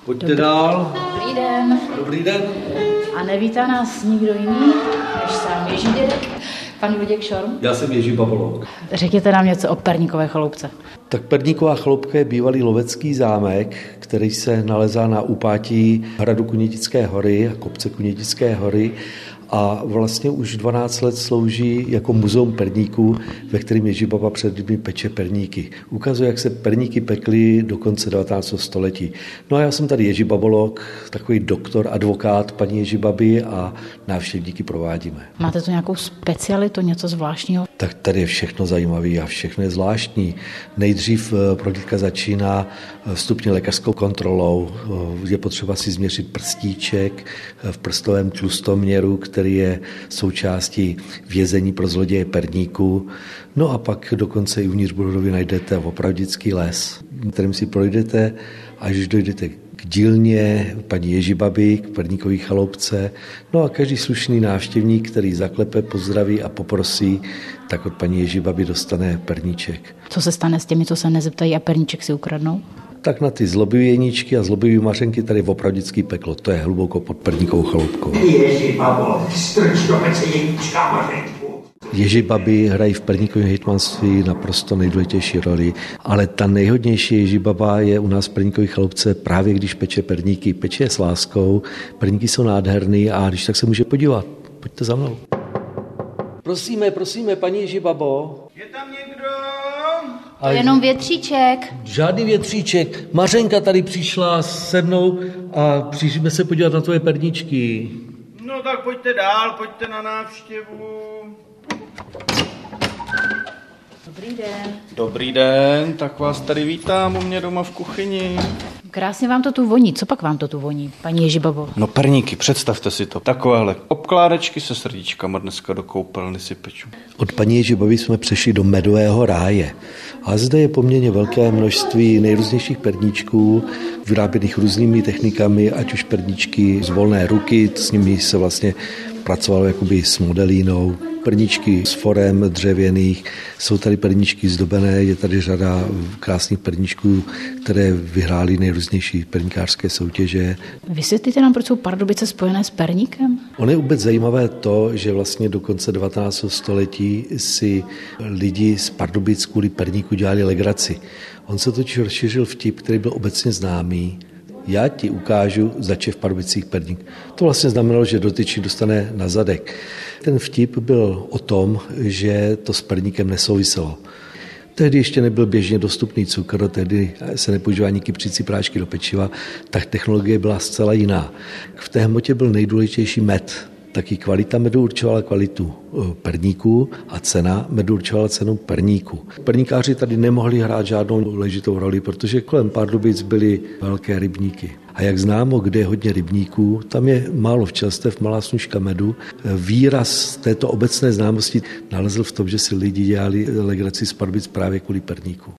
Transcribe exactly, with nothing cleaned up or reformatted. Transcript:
Pojďte Dobrý. dál. Dobrý den. Dobrý den. A nevítá nás nikdo jiný, než sám Ježí dědek, pan Luděk Šorm. Já jsem Ježí Babolok. Řekněte nám něco o Perníkové chaloupce. Tak Perníková chaloupka je bývalý lovecký zámek, který se nalezá na úpátí hradu Kunitické hory a kopce Kunitické hory. A vlastně už dvanáct let slouží jako muzeum perníků, ve kterém Ježibaba před lidmi peče perníky. Ukazuje, jak se perníky pekly do konce devatenáctého století. No a já jsem tady Ježí Babolok, takový doktor, advokát paní Ježibaby a návštěvníky provádíme. Máte tu nějakou specialitu, něco zvláštního? Tak tady je všechno zajímavé a všechno je zvláštní. Nejdřív prohlídka začíná vstupně lékařskou kontrolou. Je potřeba si změřit prstíček v prstovém tlustoměru, který je součástí vězení pro zloděje perníků. No a pak dokonce i uvnitř budovy najdete opravdický les, kterým si projdete, až dojdete k dílně paní Ježibaby, k Perníkové chaloupce. No a každý slušný návštěvník, který zaklepe, pozdraví a poprosí, tak od paní Ježibaby dostane perníček. Co se stane s těmi, co se nezeptají a perníček si ukradnou? Tak na ty zlobivé jeníčky a zlobivé mařenky tady opravdický peklo. To je hluboko pod Perníkovou chaloupkou. Ježibabo, strč do pece jeníčka mařenku. Ježibaby hrají v perníkovém hejtmanství naprosto nejdůležitější roli, ale ta nejhodnější ježibaba je u nás v Perníkové chaloupce právě když peče perníky. Peče je s láskou, perníky jsou nádherný a když tak se může podívat. Pojďte za mnou. Prosíme, prosíme, paní Ježibabo. Je tam někdo? To je jenom větříček. Žádný větříček. Mařenka tady přišla se mnou a přišli se podívat na tvoje perníčky. No tak pojďte dál, pojďte na návštěvu. Dobrý den. Dobrý den, tak vás tady vítám u mě doma v kuchyni. Krásně vám to tu voní. Co pak vám to tu voní, paní Ježibabo? No perníky, představte si to. Takovéhle obkládečky se srdíčkama dneska do koupelny si peču. Od paní Ježibaby jsme přešli do medového ráje. A zde je poměrně velké množství nejrůznějších perníčků, vyráběných různými technikami, ať už perníčky z volné ruky, s nimi se vlastně pracovalo jakoby s modelínou, perníčky s forem dřevěných, jsou tady perníčky zdobené, je tady řada krásných perníčků, které vyhrály nejrůznější perníkářské soutěže. Vysvětlíte nám, proč jsou Pardubice spojené s perníkem? Ono je vůbec zajímavé to, že vlastně do konce devatenáctého století si lidi z Pardubic kvůli perníku dělali legraci. On se totiž rozšířil vtip, který byl obecně známý. Já ti ukážu, zač je v Pardubicích perník. To vlastně znamenalo, že dotyčný dostane na zadek. Ten vtip byl o tom, že to s perníkem nesouviselo. Tehdy ještě nebyl běžně dostupný cukr, tehdy se nepoužívá ani kypřící prášky do pečiva, tak technologie byla zcela jiná. V té hmotě byl nejdůležitější med. Taky kvalita medu určovala kvalitu perníků a cena medu určovala cenu perníku. Perníkáři tady nemohli hrát žádnou důležitou roli, protože kolem Pardubic byly velké rybníky. A jak známo, kde je hodně rybníků, tam je málo včelstev, malá snužka medu. Výraz této obecné známosti nalezl v tom, že si lidi dělali legraci z Pardubic právě kvůli perníku.